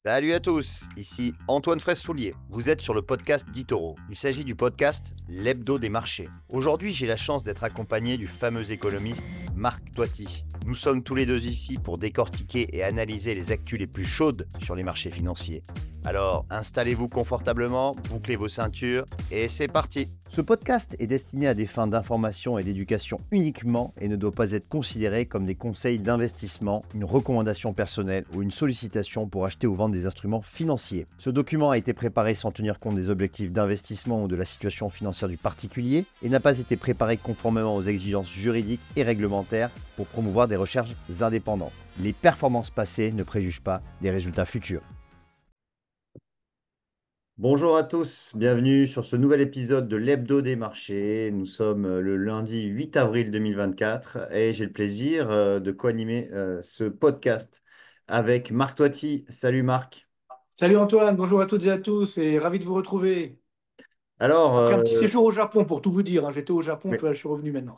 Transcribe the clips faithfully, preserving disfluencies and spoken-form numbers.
Salut à tous, ici Antoine Fraisse-Soulier. Vous êtes sur le podcast d'Itoro. Il s'agit du podcast L'Hebdo des marchés. Aujourd'hui, j'ai la chance d'être accompagné du fameux économiste Marc Toiti. Nous sommes tous les deux ici pour décortiquer et analyser les actus les plus chaudes sur les marchés financiers. Alors, installez-vous confortablement, bouclez vos ceintures et c'est parti. Ce podcast est destiné à des fins d'information et d'éducation uniquement et ne doit pas être considéré comme des conseils d'investissement, une recommandation personnelle ou une sollicitation pour acheter ou vendre des instruments financiers. Ce document a été préparé sans tenir compte des objectifs d'investissement ou de la situation financière du particulier et n'a pas été préparé conformément aux exigences juridiques et réglementaires pour promouvoir des recherches indépendantes. Les performances passées ne préjugent pas des résultats futurs. Bonjour à tous, bienvenue sur ce nouvel épisode de l'Hebdo des marchés. Nous sommes le lundi huit avril deux mille vingt-quatre et j'ai le plaisir euh, de co-animer euh, ce podcast avec Marc Toiti. Salut Marc. Salut Antoine, bonjour à toutes et à tous et ravi de vous retrouver. Alors, Après un petit euh, séjour au Japon, pour tout vous dire, hein, j'étais au Japon, puis oui. là, je suis revenu maintenant.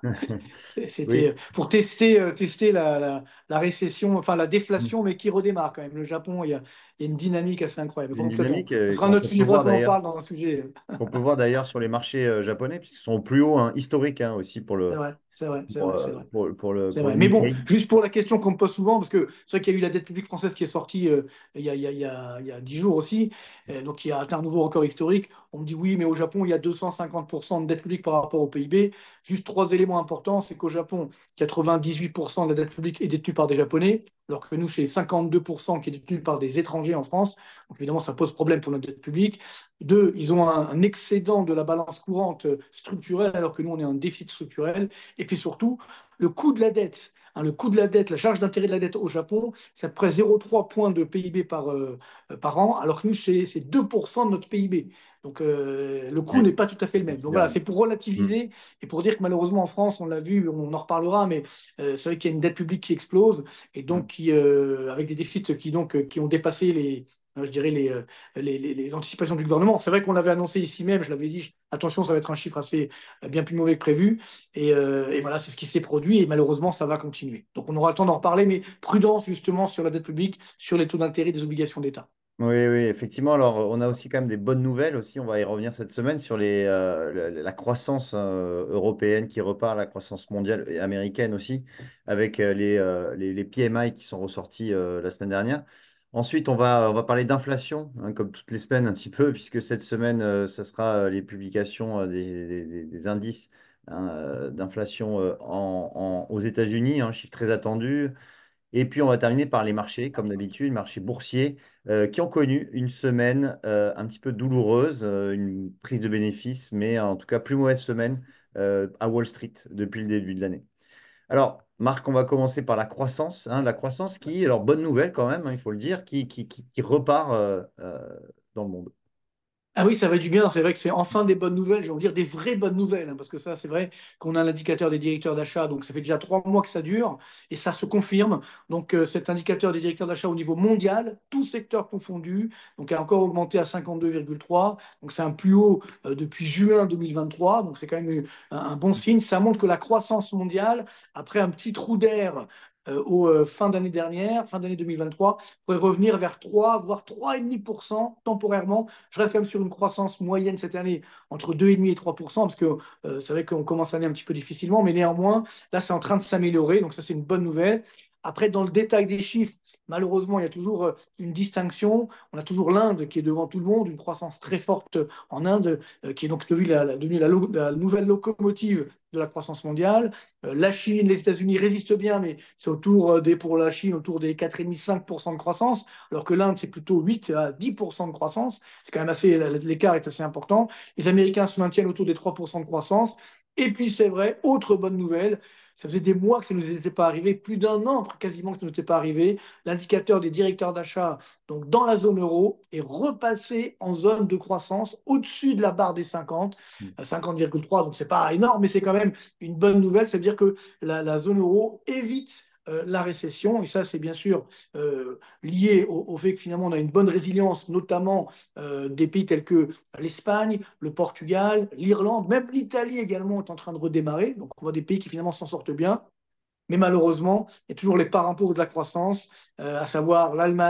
C'est- Oui. C'était pour tester, euh, tester la, la- la récession, enfin la déflation, mais qui redémarre quand même. Le Japon, il y a, il y a une dynamique assez incroyable. Une Bon, peut-être on- dynamique ce euh, sera un qu'on autre peut sujet, il faudra voir qu'on en d'ailleurs, parle dans un sujet. qu'on peut voir d'ailleurs sur les marchés euh, japonais, puisqu'ils sont au plus haut hein, historique hein, aussi pour C'est le, vrai, c'est vrai, c'est pour, vrai, c'est euh, vrai. pour, pour le, C'est pour vrai. le Mais bon, Nikkei. juste pour la question qu'on me pose souvent, parce que c'est vrai qu'il y a eu la dette publique française qui est sortie euh, il y a, il y a, il y a, il y a dix jours aussi, euh, donc qui a atteint un nouveau record historique. On me dit oui, mais au Japon, il y a deux cent cinquante pour cent de dette publique par rapport au P I B. Juste trois éléments importants, c'est qu'au Japon, quatre-vingt-dix-huit pour cent de la dette publique est détenue par des Japonais, alors que nous, c'est cinquante-deux pour cent qui est détenue par des étrangers en France. Donc évidemment, ça pose problème pour notre dette publique. Deux, ils ont un, un excédent de la balance courante euh, structurelle, alors que nous, on est un déficit structurel. Et puis surtout, le coût de la dette, hein, le coût de la dette, la charge d'intérêt de la dette au Japon, c'est à peu près zéro virgule trois points de P I B par, euh, par an, alors que nous, c'est c'est deux pour cent de notre P I B. Donc euh, le coût Oui, n'est pas tout à fait le même. Donc voilà, considérable. c'est pour Mm. relativiser et pour dire que malheureusement en France, on l'a vu, on en reparlera, mais euh, c'est vrai qu'il y a une dette publique qui explose et donc Mm. qui, euh, avec des déficits qui, donc, euh, qui ont dépassé les, euh, je dirais, les, euh, les, les- les anticipations du gouvernement. C'est vrai qu'on l'avait annoncé ici même, je l'avais dit, attention, ça va être un chiffre assez euh, bien plus mauvais que prévu. Et, euh, et voilà, c'est ce qui s'est produit et malheureusement, ça va continuer. Donc on aura le temps d'en reparler, mais prudence justement sur la dette publique, sur les taux d'intérêt des obligations d'État. Oui, oui, effectivement. Alors, on a aussi quand même des bonnes nouvelles aussi. On va y revenir cette semaine sur les, euh, la, la croissance euh, européenne qui repart, la croissance mondiale et américaine aussi, avec euh, les, euh, les, les P M I qui sont ressortis euh, la semaine dernière. Ensuite, on va, on va parler d'inflation, hein, comme toutes les semaines un petit peu, puisque cette semaine, euh, ça sera euh, les publications euh, des, des- des indices hein, euh, d'inflation euh, en, en- aux États-Unis, un chiffre très attendu. Et puis, on va terminer par les marchés, comme d'habitude, marchés boursiers, euh, qui ont connu une semaine euh, un petit peu douloureuse, euh, une prise de bénéfices, mais en tout cas, plus mauvaise semaine euh, à Wall Street depuis le début de l'année. Alors, Marc, on va commencer par la croissance. Hein, la croissance qui, alors bonne nouvelle quand même, hein, il faut le dire, qui, qui, qui- qui repart euh, euh, dans le monde. Ah oui, ça va du bien. C'est vrai que c'est enfin des bonnes nouvelles, j'ai envie de dire des vraies bonnes nouvelles, hein, parce que ça, c'est vrai qu'on a l'indicateur des directeurs d'achat, donc ça fait déjà trois mois que ça dure, et ça se confirme. Donc euh, cet indicateur des directeurs d'achat au niveau mondial, tout secteur confondu, donc a encore augmenté à cinquante-deux virgule trois. Donc c'est un plus haut euh, depuis juin deux mille vingt-trois. Donc c'est quand même un, un bon signe. Ça montre que la croissance mondiale, après un petit trou d'air euh, au euh, fin d'année dernière, fin d'année deux mille vingt-trois, pourrait revenir vers trois, voire trois virgule cinq pour cent temporairement. Je reste quand même sur une croissance moyenne cette année entre deux virgule cinq et trois pour cent, parce que euh, c'est vrai qu'on commence l'année un petit peu difficilement, mais néanmoins, là, c'est en train de s'améliorer, donc ça, c'est une bonne nouvelle. Après, dans le détail des chiffres, malheureusement, il y a toujours euh, une distinction. On a toujours l'Inde qui est devant tout le monde, une croissance très forte en Inde, euh, qui est donc devenue la, la, devenue la, lo- la nouvelle locomotive de la croissance mondiale. Euh, la Chine, les États-Unis résistent bien, mais c'est autour euh, des, pour la Chine, autour des quatre virgule cinq à cinq pour cent de croissance, alors que l'Inde, c'est plutôt huit à dix pour cent de croissance. C'est quand même assez, l'écart est assez important. Les Américains se maintiennent autour des trois pour cent de croissance. Et puis, c'est vrai, autre bonne nouvelle, ça faisait des mois que ça ne nous était pas arrivé, plus d'un an quasiment que ça ne nous était pas arrivé. L'indicateur des directeurs d'achat, donc dans la zone euro, est repassé en zone de croissance au-dessus de la barre des cinquante, à cinquante virgule trois. Donc, c'est pas énorme, mais c'est quand même une bonne nouvelle. C'est-à-dire que la, la zone euro évite euh, la récession. Et ça, c'est bien sûr euh, lié au, au, fait que finalement, on a une bonne résilience, notamment euh, des pays tels que l'Espagne, le Portugal, l'Irlande, même l'Italie également est en train de redémarrer. Donc, on voit des pays qui finalement s'en sortent bien. Mais malheureusement, il y a toujours les parents pauvres de la croissance, euh, à savoir l'Allemagne,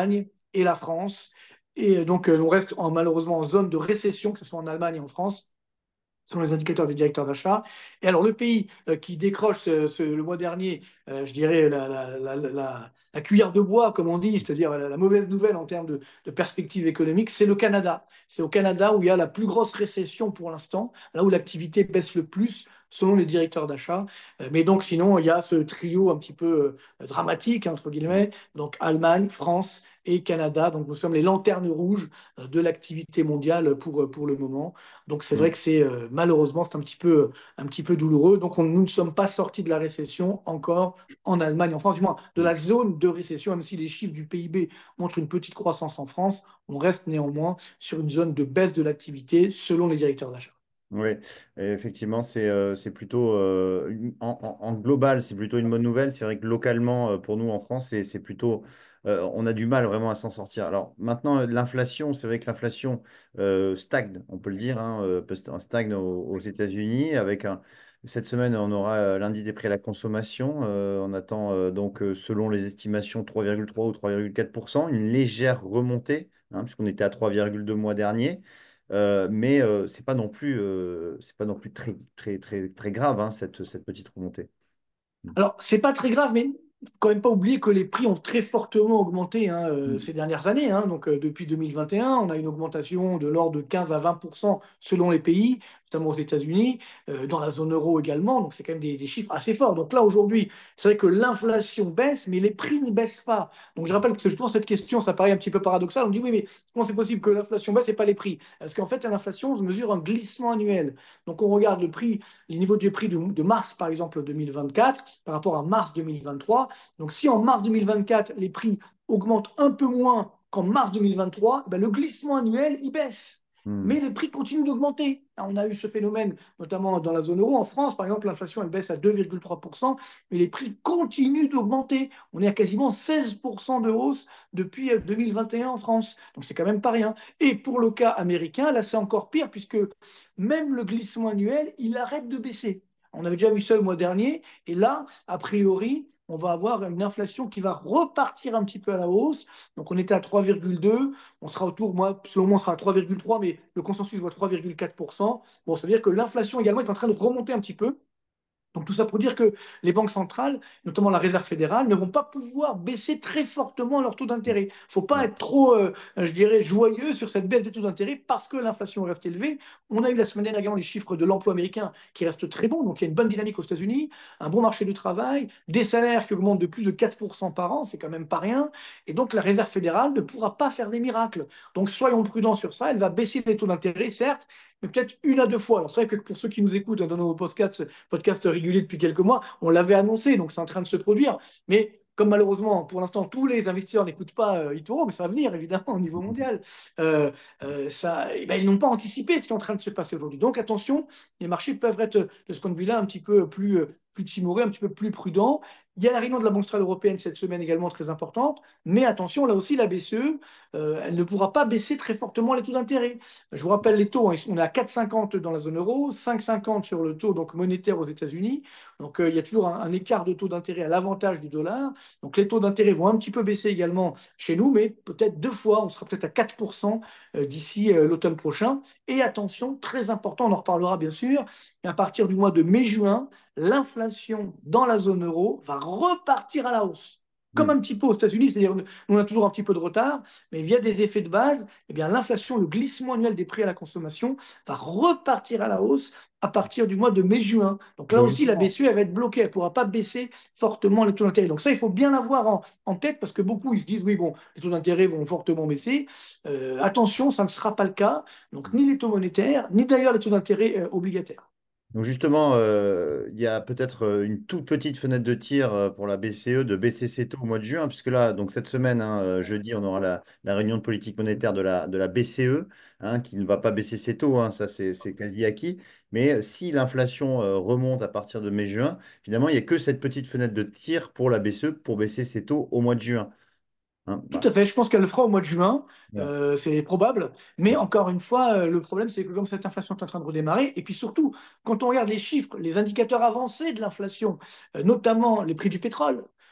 et la France. Et donc, on reste en, malheureusement en zone de récession, que ce soit en Allemagne et en France, selon les indicateurs des directeurs d'achat. Et alors, le pays euh, qui décroche ce, ce, le mois dernier, euh, je dirais, la, la, la, la, la cuillère de bois, comme on dit, c'est-à-dire la, la, mauvaise nouvelle en termes de, de perspective économique, c'est le Canada. C'est au Canada où il y a la plus grosse récession pour l'instant, là où l'activité baisse le plus, selon les directeurs d'achat. Euh, mais donc, sinon, il y a ce trio un petit peu euh, dramatique, entre guillemets, donc Allemagne, France et Canada. Donc, nous sommes les lanternes rouges euh, de l'activité mondiale pour, pour le moment. Donc c'est vrai Mm. que c'est euh, malheureusement c'est un petit peu un petit peu douloureux. Donc on- nous ne sommes pas sortis de la récession encore en Allemagne, en France, du moins de la zone de récession, même si les chiffres du P I B montrent une petite croissance en France, on reste néanmoins sur une zone de baisse de l'activité selon les directeurs d'achat. Oui, et effectivement, c'est euh, c'est plutôt euh, une- en, en- en global, c'est plutôt une bonne nouvelle. C'est vrai que localement, euh, pour nous en France, c'est c'est plutôt euh, on a du mal vraiment à s'en sortir. Alors maintenant, euh, l'inflation, c'est vrai que l'inflation euh, stagne, on peut le dire, hein, euh, peut sta- stagne aux, aux États-Unis. Avec un, cette semaine, on aura euh, l'indice des prix à la consommation. Euh, on attend euh, donc, euh, selon les estimations, trois virgule trois ou trois virgule quatre pour cent, une légère remontée, hein, puisqu'on était à trois virgule deux mois dernier. Euh, mais euh, c'est pas non plus, euh, c'est pas non plus très, très, très, très grave, hein, cette, cette petite remontée. Mm. Alors, c'est pas très grave, mais il faut quand même pas oublier que les prix ont très fortement augmenté hein, euh, Mm. ces dernières années. Hein. Donc, euh, depuis deux mille vingt et un, on a une augmentation de l'ordre de quinze à vingt pour cent selon les pays, notamment aux États-Unis, euh, dans la zone euro également. Donc, c'est quand même des, des chiffres assez forts. Donc là, aujourd'hui, c'est vrai que l'inflation baisse, mais les prix ne baissent pas. Donc, je rappelle que je pense cette question, ça paraît un petit peu paradoxal. On dit oui, mais comment c'est possible que l'inflation baisse et pas les prix? Parce qu'en fait, l'inflation mesure un glissement annuel. Donc, on regarde le prix, les niveaux du prix de, de mars, par exemple, deux mille vingt-quatre, par rapport à mars deux mille vingt-trois. Donc, si en mars deux mille vingt-quatre, les prix augmentent un peu moins qu'en mars deux mille vingt-trois, ben, le glissement annuel, il baisse. Mais Mm. les prix continuent d'augmenter. On a eu ce phénomène, notamment dans la zone euro. En France, par exemple, l'inflation, elle baisse à deux virgule trois pour cent, mais les prix continuent d'augmenter. On est à quasiment seize pour cent de hausse depuis deux mille vingt et un en France. Donc, c'est quand même pas rien. Et pour le cas américain, là, c'est encore pire, puisque même le glissement annuel, il arrête de baisser. On avait déjà vu ça le mois dernier, et là, a priori, on va avoir une inflation qui va repartir un petit peu à la hausse. Donc on était à trois virgule deux, on sera autour, moi, selon moi, on sera à trois virgule trois, mais le consensus voit trois virgule quatre pour cent. Bon, ça veut dire que l'inflation également est en train de remonter un petit peu. Donc tout ça pour dire que les banques centrales, notamment la Réserve fédérale, ne vont pas pouvoir baisser très fortement leur taux d'intérêt. Il ne faut pas Ouais. être trop, euh, je dirais, joyeux sur cette baisse des taux d'intérêt parce que l'inflation reste élevée. On a eu la semaine dernière également les chiffres de l'emploi américain qui restent très bons, donc il y a une bonne dynamique aux États-Unis, un bon marché du travail, des salaires qui augmentent de plus de quatre pour cent par an, c'est quand même pas rien. Et donc la Réserve fédérale ne pourra pas faire des miracles. Donc soyons prudents sur ça, elle va baisser les taux d'intérêt, certes, mais peut-être une à deux fois. Alors c'est vrai que pour ceux qui nous écoutent hein, dans nos podcasts, podcasts réguliers depuis quelques mois, on l'avait annoncé, donc c'est en train de se produire. Mais comme malheureusement, pour l'instant, tous les investisseurs n'écoutent pas euh, eToro, mais ça va venir évidemment au niveau mondial, euh, euh, ça, eh ben, ils n'ont pas anticipé ce qui est en train de se passer aujourd'hui. Donc attention, les marchés peuvent être de ce point de vue-là un petit peu plus, euh, plus timorés, un petit peu plus prudents. Il y a la réunion de la Banque centrale européenne cette semaine également très importante, mais attention, là aussi, la B C E, euh, elle ne pourra pas baisser très fortement les taux d'intérêt. Je vous rappelle les taux, hein, on est à quatre virgule cinquante dans la zone euro, cinq virgule cinquante sur le taux donc, monétaire aux États-Unis. Donc euh, il y a toujours un, un écart de taux d'intérêt à l'avantage du dollar. Donc les taux d'intérêt vont un petit peu baisser également chez nous, mais peut-être deux fois, on sera peut-être à quatre pour cent euh, d'ici euh, l'automne prochain. Et attention, très important, on en reparlera bien sûr, à partir du mois de mai-juin, l'inflation dans la zone euro va repartir à la hausse. Comme Mm. un petit peu aux États-Unis, c'est-à-dire nous on a toujours un petit peu de retard, mais via des effets de base, eh bien l'inflation, le glissement annuel des prix à la consommation va repartir à la hausse à partir du mois de mai-juin. Donc là Donc aussi, la justement, B C E elle va être bloquée, elle ne pourra pas baisser fortement les taux d'intérêt. Donc ça, il faut bien l'avoir en, en, tête parce que beaucoup, ils se disent, oui, bon, les taux d'intérêt vont fortement baisser. Euh, attention, ça ne sera pas le cas. Donc ni les taux monétaires, ni d'ailleurs les taux d'intérêt euh, obligataires. donc justement, euh, il y a peut-être euh, une toute petite fenêtre de tir euh, pour la B C E de baisser ses taux au mois de juin, puisque là, donc cette semaine, hein, euh, jeudi, on aura la, la réunion de politique monétaire de la, de la B C E, hein, qui ne va pas baisser ses taux, hein, ça c'est c'est quasi acquis. Mais si l'inflation euh, remonte à partir de mai-juin, finalement, il n'y a que cette petite fenêtre de tir pour la B C E pour baisser ses taux au mois de juin. Hein. Tout Bah, à fait, je pense qu'elle le fera au mois de juin, voilà. euh, c'est probable. Mais encore une fois, euh, le problème, c'est que comme cette inflation est en train de redémarrer, et puis surtout, quand on regarde les chiffres, les indicateurs avancés de l'inflation, euh, notamment les prix du pétrole,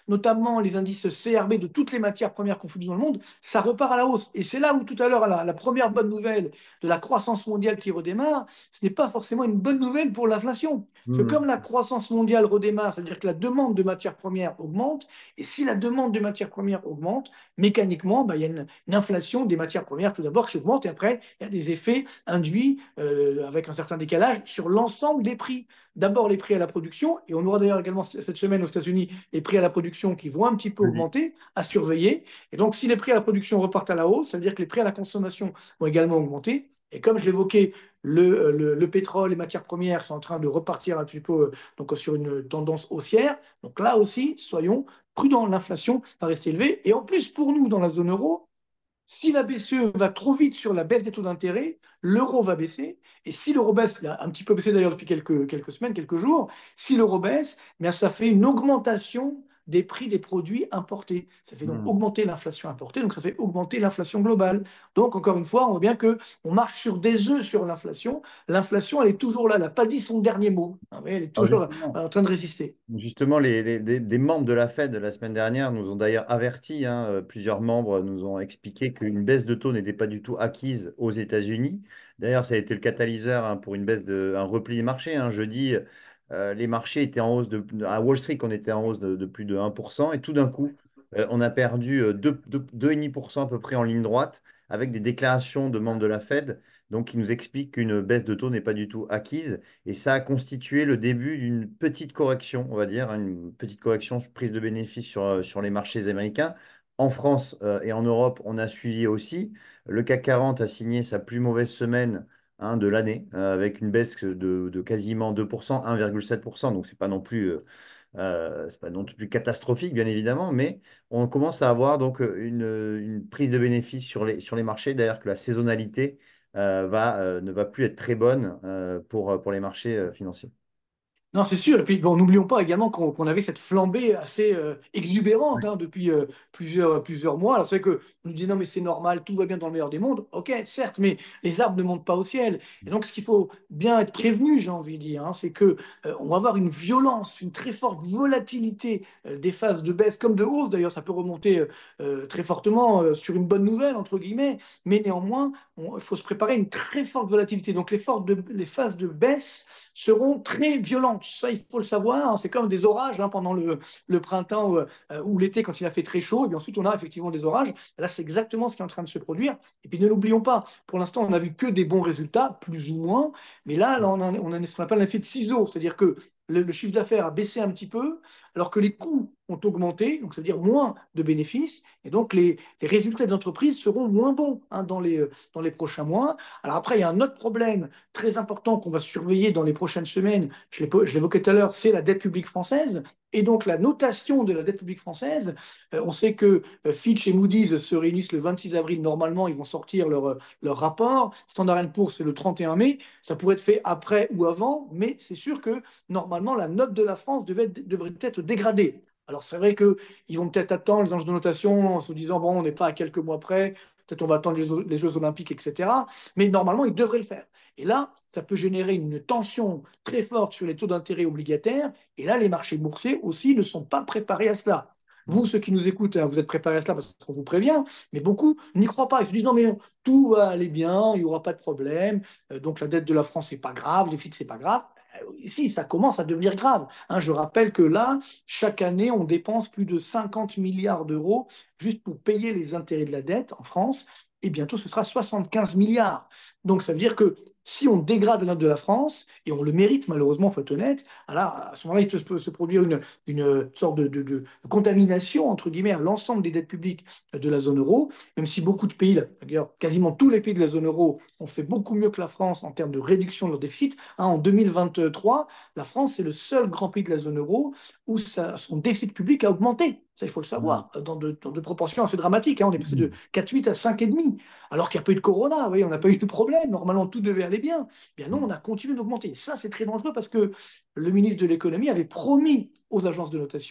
notamment les indices C R B de toutes les matières premières confondues dans le monde, ça repart à la hausse. Et c'est là où tout à l'heure, la, la première bonne nouvelle de la croissance mondiale qui redémarre, ce n'est pas forcément une bonne nouvelle pour l'inflation. Parce que Mhm. comme la croissance mondiale redémarre, ça veut dire que la demande de matières premières augmente, et si la demande de matières premières augmente, mécaniquement, bah, il y a une, une inflation des matières premières tout d'abord qui augmente, et après, il y a des effets induits euh, avec un certain décalage sur l'ensemble des prix. D'abord les prix à la production, et on aura d'ailleurs également cette semaine aux États-Unis les prix à la production qui vont un petit peu Jeudi. augmenter, à surveiller. Et donc, si les prix à la production repartent à la hausse, ça veut dire que les prix à la consommation vont également augmenter. Et comme je l'évoquais, le, le, le, pétrole, les matières premières sont en train de repartir un petit peu euh, donc, sur une tendance haussière. Donc là aussi, soyons prudents, l'inflation va rester élevée. Et en plus, pour nous, dans la zone euro, si la B C E va trop vite sur la baisse des taux d'intérêt, l'euro va baisser. Et si l'euro baisse, il a un petit peu baissé d'ailleurs depuis quelques, quelques semaines, quelques jours, si l'euro baisse, eh bien ça fait une augmentation des prix des produits importés. Ça fait donc Mhm. augmenter l'inflation importée, donc ça fait augmenter l'inflation globale. Donc, encore une fois, on voit bien qu'on marche sur des œufs sur l'inflation. L'inflation, elle est toujours là, elle n'a pas dit son dernier mot. Elle est Alors toujours là, justement, en train de résister. Justement, les, les- des, des membres de la Fed la semaine dernière nous ont d'ailleurs avertis, hein, euh, plusieurs membres nous ont expliqué qu'une baisse de taux n'était pas du tout acquise aux États-Unis. D'ailleurs, ça a été le catalyseur, hein, pour une baisse de, un repli des marchés, hein. Jeudi, euh, les marchés étaient en hausse de, à Wall Street, on était en hausse de, de plus de un pour cent et tout d'un coup, euh, on a perdu euh, deux virgule cinq pour cent à peu près en ligne droite avec des déclarations de membres de la Fed, donc qui nous expliquent qu'une baisse de taux n'est pas du tout acquise. Et ça a constitué le début d'une petite correction, on va dire, hein, une petite correction, prise de bénéfices sur, euh, sur les marchés américains. En France euh, et en Europe, on a suivi aussi. Le CAC quarante a signé sa plus mauvaise semaine, hein, de l'année, euh, avec une baisse de, de quasiment deux pour cent, un virgule sept pour cent. Donc, ce n'est pas non plus, euh, euh, c'est pas non plus catastrophique, bien évidemment, mais on commence à avoir donc une, une prise de bénéfices sur les, sur les marchés. D'ailleurs, que la saisonnalité euh, va, euh, ne va plus être très bonne euh, pour, pour les marchés euh, financiers. Non, c'est sûr. Et puis, bon, n'oublions pas également qu'on qu'on avait cette flambée assez euh, exubérante, Oui. hein, depuis euh, plusieurs, plusieurs mois. Alors, c'est vrai qu'on nous dit non, mais c'est normal, tout va bien dans le meilleur des mondes. Ok, certes, mais les arbres ne montent pas au ciel. Et donc, ce qu'il faut bien être prévenu, j'ai envie de dire, hein, c'est que euh, on va avoir une violence, une très forte volatilité euh, des phases de baisse comme de hausse. D'ailleurs, ça peut remonter euh, euh, très fortement euh, sur une bonne nouvelle, entre guillemets. Mais néanmoins, il faut se préparer à une très forte volatilité. Donc, les, fortes de- les phases de baisse seront très violentes. Ça, il faut le savoir, hein. C'est comme des orages, hein, pendant le, le printemps ou, euh, ou l'été quand il a fait très chaud. Et puis ensuite, on a effectivement des orages. Là, c'est exactement ce qui est en train de se produire. Et puis ne l'oublions pas, pour l'instant, on n'a vu que des bons résultats, plus ou moins. Mais là, là on a, on a ce qu'on appelle l'effet de ciseaux, c'est-à-dire que le, le chiffre d'affaires a baissé un petit peu, alors que les coûts ont augmenté, donc c'est-à-dire moins de bénéfices, et donc les, les résultats des entreprises seront moins bons, hein, dans les, dans les prochains mois. Alors après, il y a un autre problème très important qu'on va surveiller dans les prochaines semaines, je l'évoquais tout à l'heure, c'est la dette publique française. Et donc la notation de la dette publique française, euh, on sait que euh, Fitch et Moody's se réunissent le vingt-six avril, normalement ils vont sortir leur, euh, leur rapport. Standard and Poor's, c'est le trente et un mai, ça pourrait être fait après ou avant, mais c'est sûr que normalement la note de la France devait, devrait être dégradée. Alors c'est vrai qu'ils vont peut-être attendre les anges de notation en se disant, bon, on n'est pas à quelques mois près, peut-être on va attendre les, les Jeux Olympiques, et cetera. Mais normalement, ils devraient le faire. Et là, ça peut générer une tension très forte sur les taux d'intérêt obligataires. Et là, les marchés boursiers aussi ne sont pas préparés à cela. Vous, ceux qui nous écoutent, hein, vous êtes préparés à cela parce qu'on vous prévient, mais beaucoup n'y croient pas. Ils se disent non, mais tout va aller bien, il n'y aura pas de problème. Euh, donc la dette de la France, c'est pas grave, les déficit, c'est pas grave. Euh, si, ça commence à devenir grave, hein. Je rappelle que là, chaque année, on dépense plus de cinquante milliards d'euros juste pour payer les intérêts de la dette en France. Et bientôt, ce sera soixante-quinze milliards. Donc, ça veut dire que si on dégrade la note de la France, et on le mérite malheureusement, il faut être honnête, alors à ce moment-là, il peut se produire une, une sorte de, de, de, contamination, entre guillemets, à l'ensemble des dettes publiques de la zone euro, même si beaucoup de pays, d'ailleurs quasiment tous les pays de la zone euro, ont fait beaucoup mieux que la France en termes de réduction de leur déficit. Hein, en deux mille vingt-trois, la France est le seul grand pays de la zone euro où ça, son déficit public a augmenté. Ça, il faut le Mhm. savoir, dans de, dans de proportions assez dramatiques, hein. On est passé de Mhm. quatre virgule huit à cinq virgule cinq, alors qu'il n'y a pas eu de corona. Vous voyez, on n'a pas eu de problème. Normalement, tout devait aller bien. Eh bien non, on a continué d'augmenter. Ça, c'est très dangereux parce que le ministre de l'économie avait promis aux agences de notation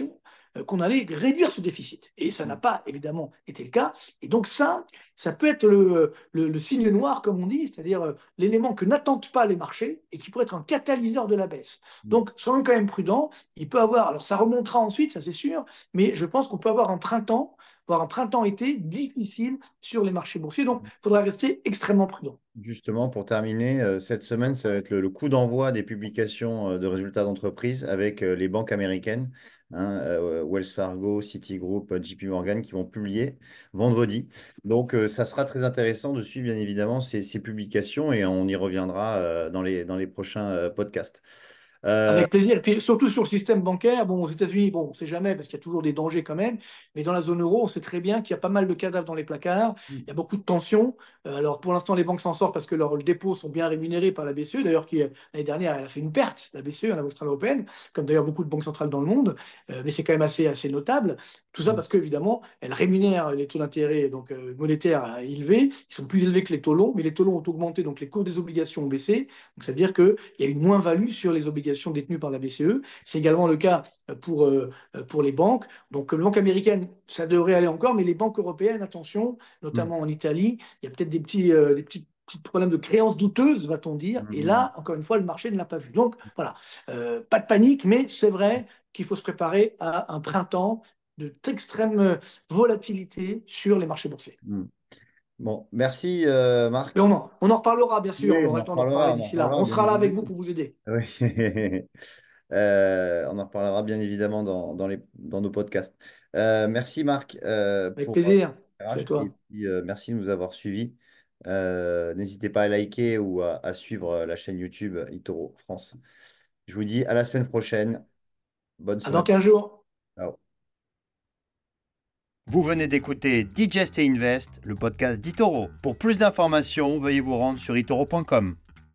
euh, qu'on allait réduire ce déficit. Et ça n'a pas évidemment été le cas. Et donc ça, ça peut être le, le, le signe noir, comme on dit, c'est-à-dire euh, l'élément que n'attendent pas les marchés et qui pourrait être un catalyseur de la baisse. Mm. Donc, soyons quand même prudents. Il peut avoir, alors ça remontera ensuite, ça c'est sûr, mais je pense qu'on peut avoir un printemps, voire un printemps-été difficile sur les marchés boursiers. Donc, il faudra rester extrêmement prudent. Justement, pour terminer, euh, cette semaine, ça va être le, le coup d'envoi des publications euh, de résultats d'entreprise avec euh, les banques américaines, hein, euh, Wells Fargo, Citigroup, euh, J P Morgan, qui vont publier vendredi. Donc, euh, ça sera très intéressant de suivre, bien évidemment, ces, ces publications et on y reviendra euh, dans les, dans les prochains euh, podcasts. Euh, Avec plaisir. Et puis surtout sur le système bancaire, bon, aux États-Unis, bon, on ne sait jamais parce qu'il y a toujours des dangers quand même, mais dans la zone euro, on sait très bien qu'il y a pas mal de cadavres dans les placards, il y a beaucoup de tensions. Euh, alors pour l'instant, les banques s'en sortent parce que leurs dépôts sont bien rémunérés par la B C E, d'ailleurs, qui l'année dernière, elle a fait une perte, la B C E, la Banque centrale européenne, comme d'ailleurs beaucoup de banques centrales dans le monde, Euh, mais c'est quand même assez, assez notable. Tout ça parce qu'évidemment, elle rémunère les taux d'intérêt donc, euh, monétaires élevés, ils sont plus élevés que les taux longs, mais les taux longs ont augmenté, donc les cours des obligations ont baissé. Donc ça veut dire qu'il y a une moins-value sur les obligations détenues par la B C E. C'est également le cas pour, euh, pour les banques. Donc les banques américaines, ça devrait aller encore, mais les banques européennes, attention, notamment en Italie, il y a peut-être des petits, euh, des petits petits problèmes de créances douteuses, va-t-on dire. Et là, encore une fois, le marché ne l'a pas vu. Donc voilà, euh, pas de panique, mais c'est vrai qu'il faut se préparer à un printemps d'extrême volatilité sur les marchés boursiers. bon, merci euh, Et Marc. on en, on en reparlera, bien sûr, on Oui, on aura en le temps d'en reparlera, reparler on en d'ici là. reparlera, On bien sera là avec vous évidemment. pour vous aider. Oui. Euh, on en reparlera bien évidemment dans, dans les, dans nos podcasts. Euh, merci Marc euh, Avec pour euh, plaisir. C'est à l'éclairage et toi. puis euh, merci de nous avoir suivis. Euh, n'hésitez pas à liker ou à, à suivre euh, la chaîne YouTube eToro France. Je vous dis à la semaine prochaine. Bonne À dans semaine. quinze jours. Ciao. Vous venez d'écouter Digest et Invest, le podcast d'eToro. Pour plus d'informations, veuillez vous rendre sur eToro point com.